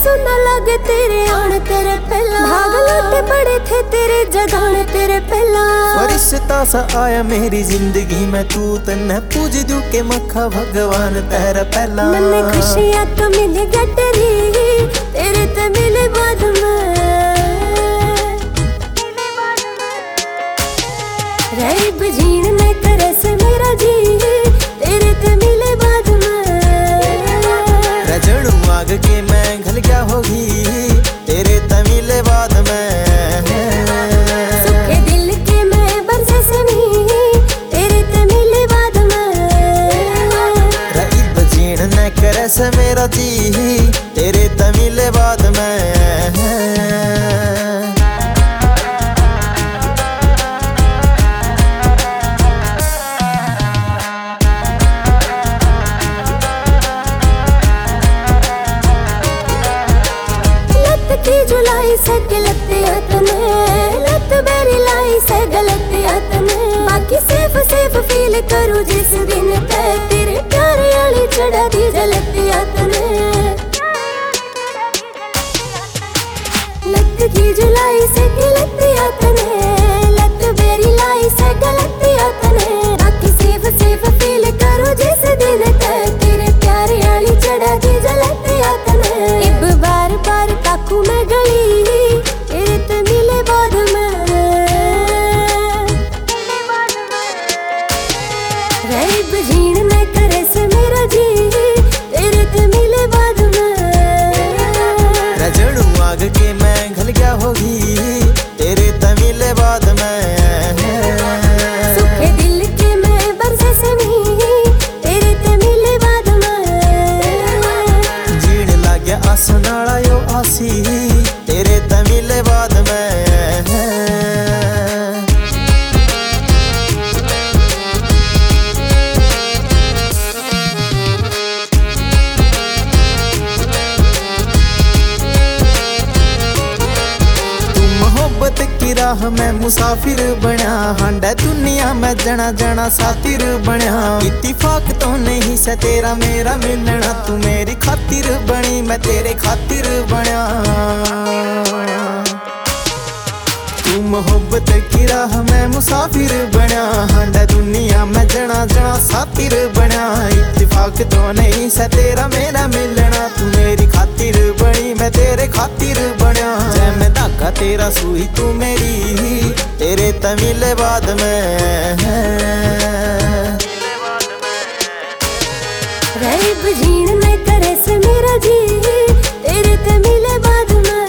सुनना लगे तेरे आने तेरे पहला, भाग लौटे पड़े थे तेरे जगाने तेरे पहला। फरिश्ता सा आया मेरी जिंदगी में, तू तन्ने पूज दू के मखा भगवान तेरा पहला। मन्ने खुशियां तो मिले गटरी तेरे ते मिले बाद में, रैब जीण ने करे से मेरा जी तेरे ते मिले बाद में। रजड़ू आग के मैं घल गया होगी तेरे ते मिले बाद में। सुखे दिल के मैं बरसे से नहीं तेरे ते मिले बाद में। रैब जीण ने करे से मेरा जी तेरे ते मिले बाद में। की जुलाई से गलत तने, लत बेरी लाई से गलत तने। बाकी सेफ सेफ फील करूं जिस दिन ते तेरे प्यार वाली चढ़ा दी जलत तने। लत की जुलाई से गलत तने, लत बेरी लाई से गलत तने। बाकी सेफ सेफ फील करूं जिस दिन ते तेरे प्यार वाली चढ़ा दी जलत तने। इब बार बार ताकू मैं गली तेरे ते मिले बाद में, रैब जीण ने करे से मेरा जी तेरे ते मिले बाद में। रजड़ू आग के मैं घल गया होगी तेरे ते मिले बाद में। सुखे दिल के मैं बरसे से नहीं तेरे ते मिले बाद में। जीण लाग्या आसन वाला यो आसी तेरे ते मिले बाद में। की राह में मुसाफिर बना, हांडा दुनिया में जना जना सातिर बना। इत्तिफाक तो नहीं से तेरा मेरा मिलना, तू मेरी खातिर बनी मैं तेरे खातिर बना। तू मोहब्बत की राह में मुसाफिर बना, हांडा दुनिया में जना जना सातिर बना। इत्तिफाक तो नहीं से तेरा मेरा मिलना, तू मेरी खातिर बनी मैं तेरे खातिर बना। जय मैं धागा तेरा सुई तू मेरी तेरे ते मिले बाद में। रैब जीण ने करे से मेरा जी तेरे ते मिले बाद में।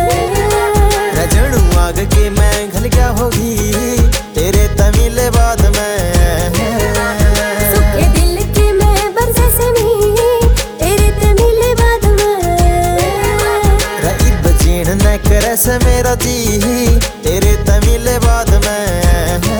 रजड़ू आग के मैं घल गया होगी तेरे ते मिले बाद में। सुखे दिल के मैं बरसे से नहीं तेरे ते मिले बाद में। रैब जीण ने करे से मेरा जी तेरे ते मिले बाद में।